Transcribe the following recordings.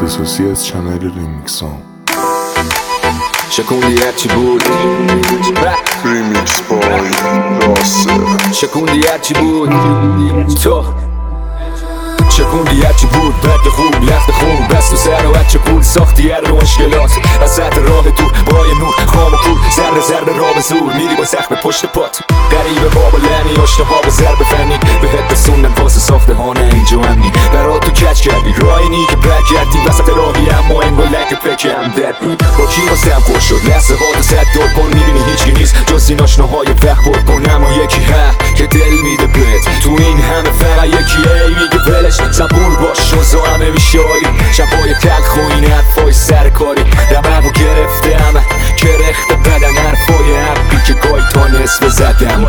اختصاصی از چنل ریمیکسام. شکوندی هرچی بود ریمیکس بای راسه. شکوندی هرچی بود تو شکوندی هرچی بود بد خوب لخت خون بست و سر و هرچه پول ساختی هر رو مشکلات از سطح راه دور بای نور خام و کور ذره راه به زور میری با زخم پشت پات قریبه بابا لنی اشتها با ضرب فنی بهت رسوندن واسه ساخته هانه اینجا امنی برا تو کچ کردی راینی که بک کردی وسط راهی اما انگار لک پکم دد با کی واسم خوش شد لحظه هاتو صد دور کن میبینی هیچی نیست جز این آشناهای وقت برد کن اما یکی ها که دل میده بهت تو این همه فقط یکیه میگه ولش صبور باش شوزا همه میشاری شبای تلخ و این حرفای سرکاری رممو گرفته همه کرخته بدن حرفای حقی که گای تا نصف زدم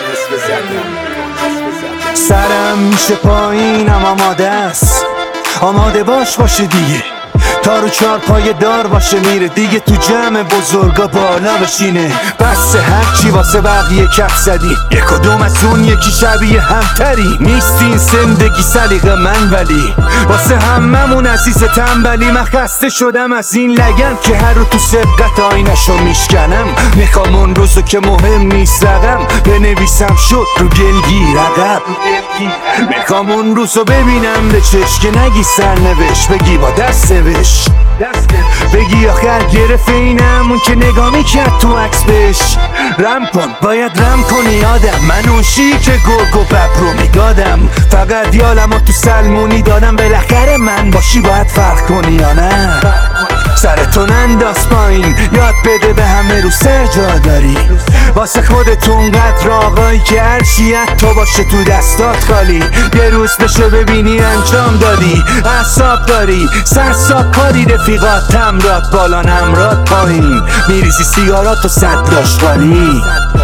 سرم میشه پایینم آماده است آماده باشه دیگه تا رو چار پای دار باشه میره دیگه تو جمع بزرگا بالا بشینه بس هرچی واسه بقیه کف زدی یک کدوم از اون یکی شبیه همتری نیست این زندگی سلیقه من ولی واسه هممون عزیز تنبلی من خسته شدم از این لگن که هر رو تو سبقت آینشو میشکنم میخوام اون روزو که مهم نیست رقم بنویسم شد رو گلگیر عقب میخوام اون روزو ببینم به چشم که نگی سرنوشت بگی با دست نوشت بگی آخر گرفت اینم اون که نگاه میکرد تو عکس بهش رم کن باید رم کنی آدم من اون شی که گرگ و ببر رو میگادم فقط یالمو تو سلمونی دادم بالاخره من باشی باید فرق کنی یا نه سرتون انداز پایین یاد بده به همه رو سر جا داری واسه خودتون قدر آقایی که هرچیت تو باشه تو دستات خالی یه روز بشه ببینی انجام دادی اعصاب داری سرساب کاری رفیقات تمرات بالا نمرات پایین میریزی سیگارات و صد لاشقالی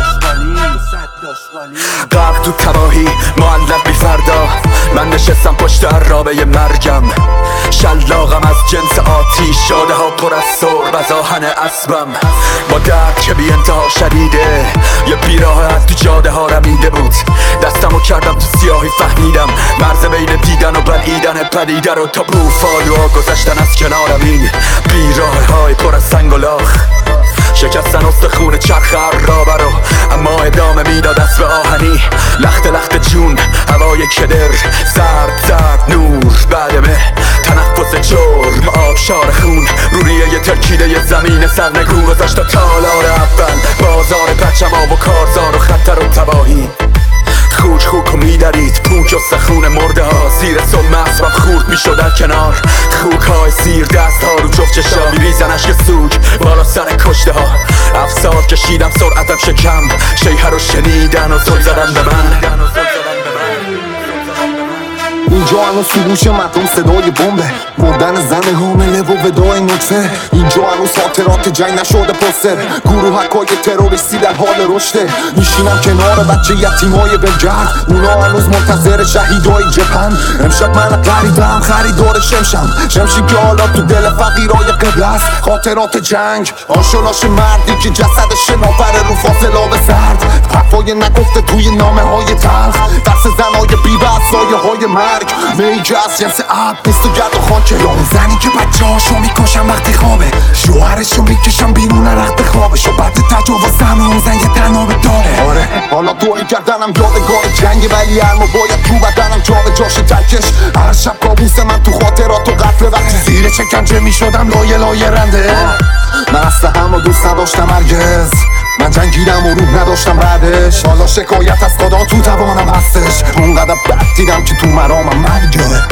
غرق تو تباهی معلق بی فردا من نشستم پشت عرابه مرگم شلاقم از جنس آتیش شاده ها پر از سرب از آهن اسبم با درد که بی انتها شدیده یه بیراه از تو جاده ها رمیده بود دستمو کردم تو سیاهی فهمیدم مرز بین دیدن و بلعیدن پدیده رو تا بوفالوها گذشتن از کنارم این بیراه های پر از سنگ و لاخ شکستن استخون چرخ عرابه رو اما ادامه میداد اسب آهنی لخت جون هوای کدر زرد نور بعدمه تنفس جرم آبشار خون روریه ترکیده ی زمین سرنگون گذاشت تا تالار اول بازار پرچم و کارزار و خطر و تباهی خوک و میدرید پوک و سخون مرده ها زیر سلم اسبم خورد میشد در کنار خوک های سیر دست ها رو جفت چشا میریزن عشق سوگ بالا سر کشته ها افسار کشیدم سرعتم شکم شیهه رو شنیدن و زل زدن به من اینجا هنوز تو گوش مردم صدای بمبه مردن زن حامله و ودای نطفه اینجا هنوز خاطرات جنگ نشده پستر گروهکای تروریستی در حال رشده میشینم کنار بچه یتیمای بلگرد اونا هنوز منتظر شهیدای جبهن امشب من غریبم خریدار شمشیم که حالا تو دل فقیرای قبل است خاطرات جنگ آشولاش مردی که جسدش نافره رو فاصله به سرد حرفای نگفته توی نامه های تلخ دست زنای بی‌بس سایه های مرگ میگه از جنس عب نیست و گرد و خاکه یا اون زنی که بچه هاشو میکشن وقتی خوابه شوهرشو میکشن بیرون رخت خوابش و بعد تجاوز همه اون زن یه تنابه داره آره حالا دوایی کردنم یادگار جنگ ولی هرمو باید تو بدنم جا به جاش ترکش هر شب کابوس من تو خاطرات و قتل وقتی زیر شکنجه میشدم لایه رنده من اصلا همو دوست نداشتم هرگز من جنگیدم و روح نداشتم بعدش حالا شکایت از خدا تو توانم هستش اونقدر بد دیدم که تو مرامم مرگه